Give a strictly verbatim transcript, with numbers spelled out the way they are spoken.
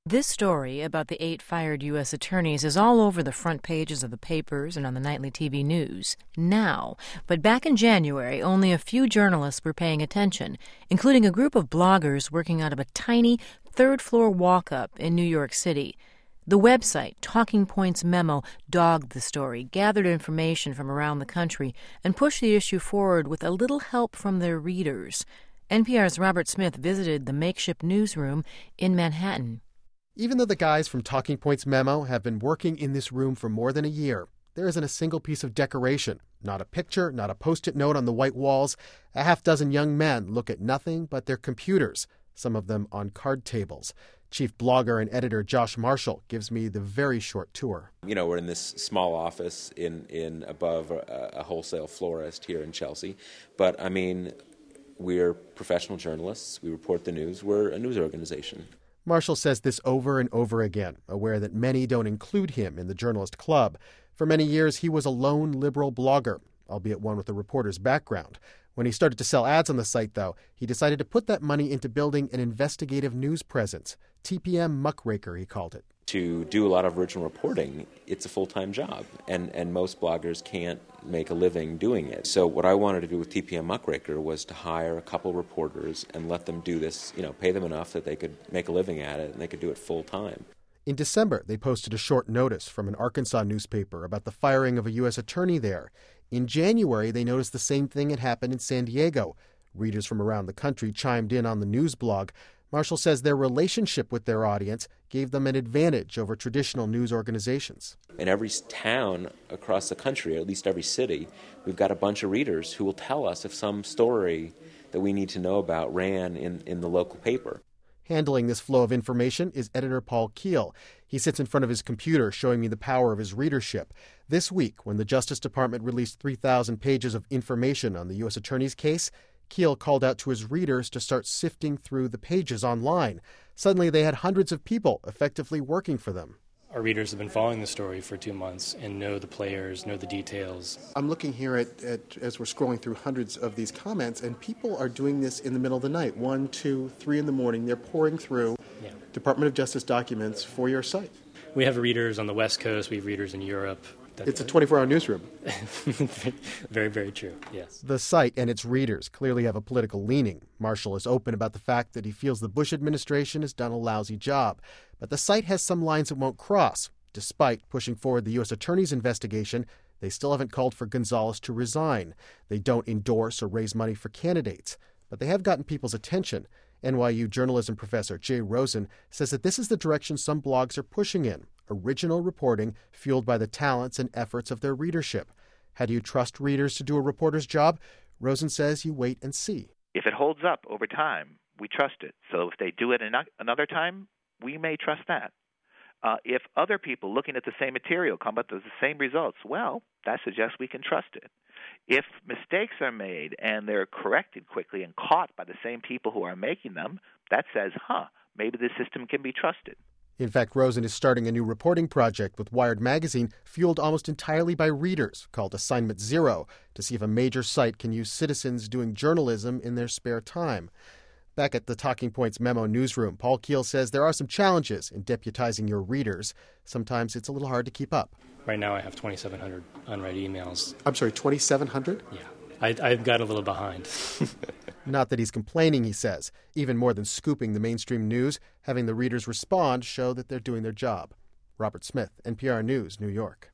This story about the eight fired U S attorneys is all over the front pages of the papers and on the nightly T V news now. But back in January, only a few journalists were paying attention, including a group of bloggers working out of a tiny third-floor walk-up in New York City. The website, Talking Points Memo, dogged the story, gathered information from around the country, and pushed the issue forward with a little help from their readers. N P R's Robert Smith visited the makeshift newsroom in Manhattan. Even though the guys from Talking Points Memo have been working in this room for more than a year, there isn't a single piece of decoration, not a picture, not a post-it note on the white walls. A half dozen young men look at nothing but their computers, some of them on card tables. Chief blogger and editor Josh Marshall gives me the very short tour. You know, we're in this small office in, in above a, a wholesale florist here in Chelsea. But, I mean, we're professional journalists. We report the news. We're a news organization. Marshall says this over and over again, aware that many don't include him in the journalist club. For many years, he was a lone liberal blogger, albeit one with a reporter's background. When he started to sell ads on the site, though, he decided to put that money into building an investigative news presence. T P M Muckraker, he called it. To do a lot of original reporting, it's a full-time job, and, and most bloggers can't make a living doing it. So what I wanted to do with T P M Muckraker was to hire a couple reporters and let them do this, you know, pay them enough that they could make a living at it and they could do it full-time. In December, they posted a short notice from an Arkansas newspaper about the firing of a U S attorney there. In January, they noticed the same thing had happened in San Diego. Readers from around the country chimed in on the news blog. Marshall says their relationship with their audience gave them an advantage over traditional news organizations. In every town across the country, or at least every city, we've got a bunch of readers who will tell us if some story that we need to know about ran in, in the local paper. Handling this flow of information is editor Paul Keel. He sits in front of his computer showing me the power of his readership. This week, when the Justice Department released three thousand pages of information on the U S attorney's case, Keel called out to his readers to start sifting through the pages online. Suddenly, they had hundreds of people effectively working for them. Our readers have been following the story for two months and know the players, know the details. I'm looking here at, at as we're scrolling through hundreds of these comments, and people are doing this in the middle of the night, one, two, three in the morning. They're pouring through yeah. Department of Justice documents for your site. We have readers on the West Coast. We have readers in Europe. It's a twenty-four hour newsroom. Very, very true, yes. The site and its readers clearly have a political leaning. Marshall is open about the fact that he feels the Bush administration has done a lousy job. But the site has some lines it won't cross. Despite pushing forward the U S attorney's investigation, they still haven't called for Gonzales to resign. They don't endorse or raise money for candidates. But they have gotten people's attention. N Y U journalism professor Jay Rosen says that this is the direction some blogs are pushing in. Original reporting fueled by the talents and efforts of their readership. How do you trust readers to do a reporter's job? Rosen says you wait and see. If it holds up over time, we trust it. So if they do it another time, we may trust that. Uh, if other people looking at the same material come up with the same results, well, that suggests we can trust it. If mistakes are made and they're corrected quickly and caught by the same people who are making them, that says, huh, maybe the system can be trusted. In fact, Rosen is starting a new reporting project with Wired magazine fueled almost entirely by readers called Assignment Zero to see if a major site can use citizens doing journalism in their spare time. Back at the Talking Points Memo newsroom, Paul Keel says there are some challenges in deputizing your readers. Sometimes it's a little hard to keep up. Right now I have twenty-seven hundred unread emails. I'm sorry, twenty-seven hundred? Yeah. I, I've got a little behind. Not that he's complaining, he says. Even more than scooping the mainstream news, having the readers respond show that they're doing their job. Robert Smith, N P R News, New York.